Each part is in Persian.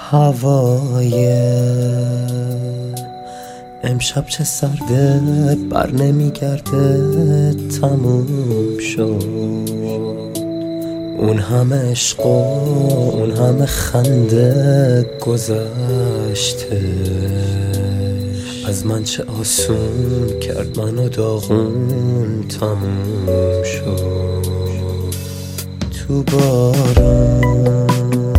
هوای امشب چه سرده، بر نمیگرده، تموم شد. اون همه عشق و اون همه خنده گذشته. از من چه آسون کرد منو داغون، تموم شد. تو بارون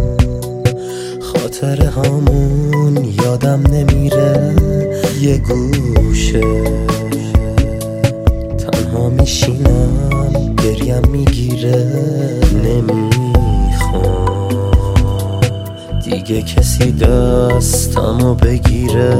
خاطره هامون یادم نمیره، یه گوشه تنها میشینم، گریم میگیره. نمیخوام دیگه کسی دستمو بگیره.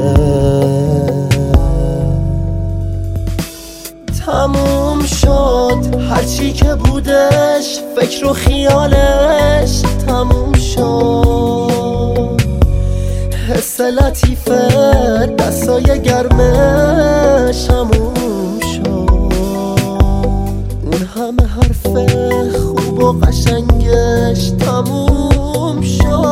تموم شد هرچی که بودش، فکر و خیالش تموم شد. حس لطیفه دستای گرمش تموم شد. اون همه حرف خوب و قشنگش تموم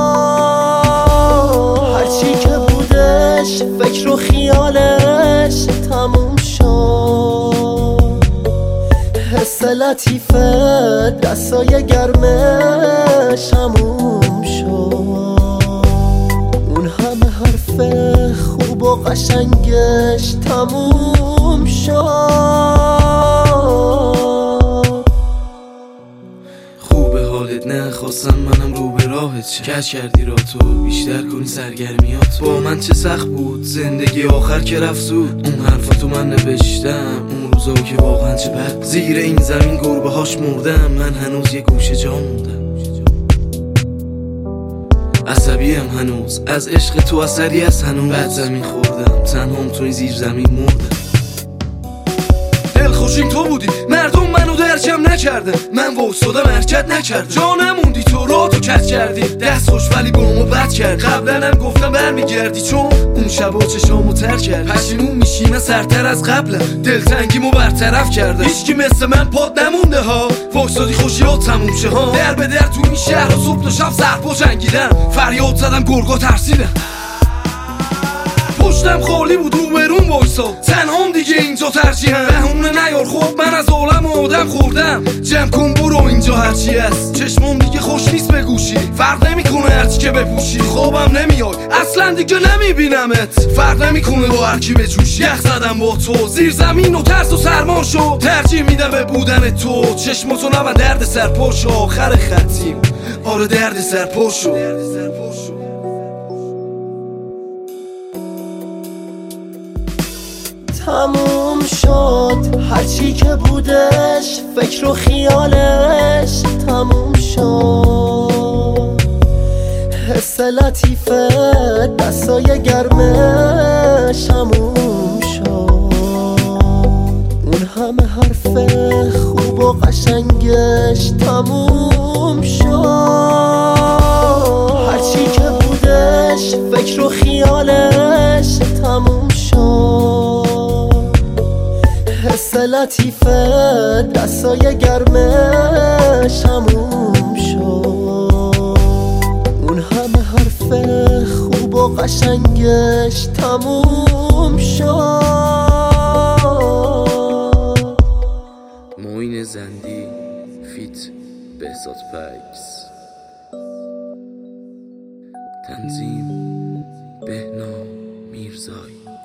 شد. هرچی که بودش فکر و خیالش تموم شد. حس لطیفه دستای گرمش تموم شد. اون همه حرف خوب و قشنگش تموم شد. خوبه حالت، نخواستم منم رو به راهت شه. کج کردی را تو بیشتر کنی سرگرمیات. با من چه سخت بود زندگی آخر که رفت زود. اون حرفاتو من نوشتم، اون روزا که واقعا چه بد. زیر این زمین گربه هاش مردم، من هنوز یه گوشه جا موندم. عصبیم هنوز از عشق تو، اثری از هنوز. بعد زمین خوردم، تنهام توی زیر زمین مردم. دل خوشیم تو بودی، مردم منو درکم نکردن. من وایسادم حرکت نکردم، جا نموندی تو را تو کت کردی. دست خوش ولی بامو بد کرد. قبلا هم گفتم برمیگردی، چون اون شبا چشامو تر کرد. پشیمون میشی من سرتر از قبلم، دلتنگیمو برطرف کردم. هیچکی مثل من پاد نمونده ها، وایسادی خوشیات تموم شه ها. در به در تو این شهر و صبح تا شب سرپا جنگیدم. فریاد زدم گرگا ترسیدم. پشتم خالی بود رو برون وایساد، تنهام دیگه اینجا ترجیحم. بهونه نیار خب من از عالم آدم خوردم. جمع کن برو اینجا هرچی هست. چشمام دیگه خوش نیست به گوشی، فرق نمیکنه هرچی که بپوشی. خوابم نمیای اصلا دیگه نمیبینمت، فرق نمیکنه با هرکی بجوشی. یخ زدم با تو زیر زمین و ترس و سرما شد. ترجیح میدم به بودن تو، چشماتو نبن درد سر پاشو. آخر خطیم آره درد سر پاشو. تموم شد هرچی که بودش، فکر و خیالش تموم شد. حس لطیفه دستای گرمش تموم شد. اون همه حرف خوب و قشنگش تموم شد. هرچی که بودش فکر و خیالش تموم شد. حس لطیفه دستای گرمش تموم شد. اون همه حرف خوب و قشنگش تموم شد. معین زندی فیت بهزاد پکس. تنظیم بهنام میرزایی.